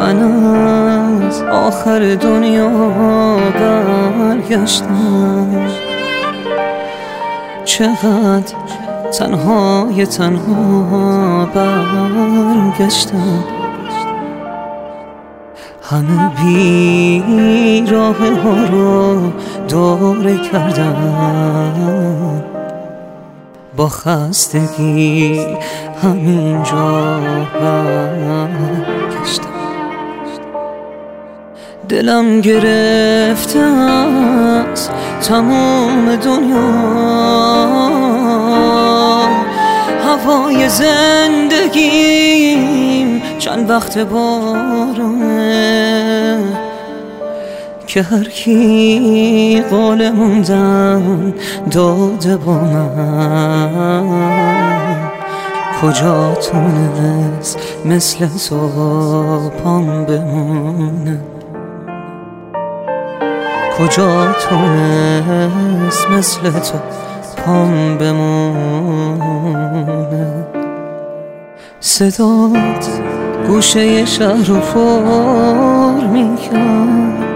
من از آخر دنیا برگشتم، چقدر تنها برگشتم. همه بیراه ها رو دوره کردم، با خستگی همینجا برگشتم. دلم گرفته از تمام دنیا، هوای زندگیم چند وقت بارونه، که هر کی قول موندن داده با من، کجا تونست مثل تو پام بمونه، کجا تونست مثل تو پام بمونه. صدات گوشه شهر رو پر میکرد،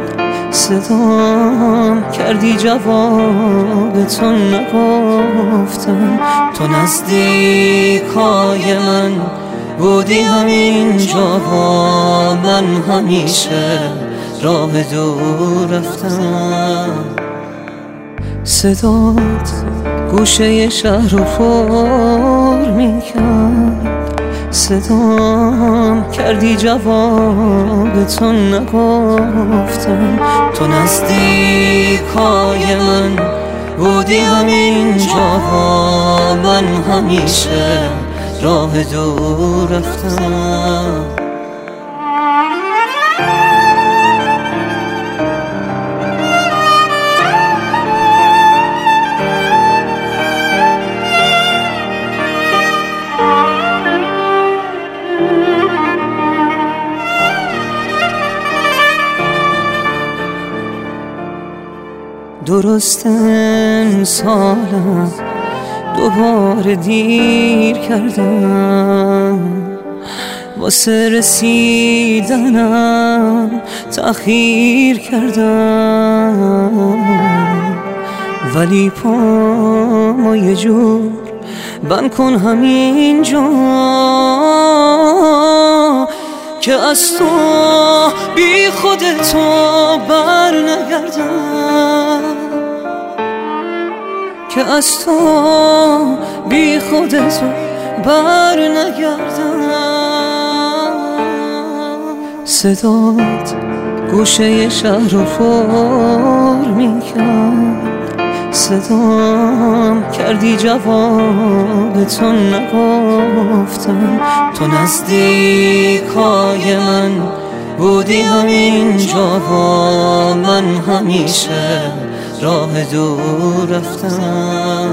صدام کردی جواب تو نگفتم. تو نزدیکای من بودی همینجا، من همیشه راه دور رفتم. صدات گوشه شهر رو پر میکرد، صدام کردی جواب تو نگفتم. تو نزدیکای من بودی همینجا، من همیشه راه دور رفتم. درست امسالم دوباره دیر کردم، واسه رسیدنم تأخیر کردم، ولی پامو یه جور بند کن همینجا، که از تو بی خودتو بر نگردم، که از تو بی خودتو بر نگردم. صدات گوشه شهر رو پر میکرد، صدام کردی جواب تو نگفتم. تو نزدیکای من بودی همینجا، من همیشه راه دور رفتم.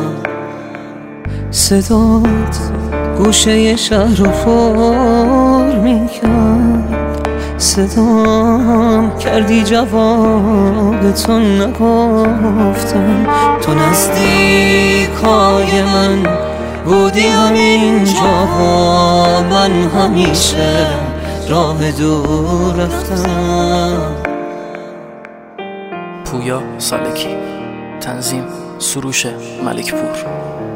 صدات گوشه شهر رو پر میکرد، صدام کردی جواب تو نگفتم. تو نزدیکای من بودی همینجا، من همیشه راه دور رفتم. پویا سالکی، تنظیم سروش ملکپور.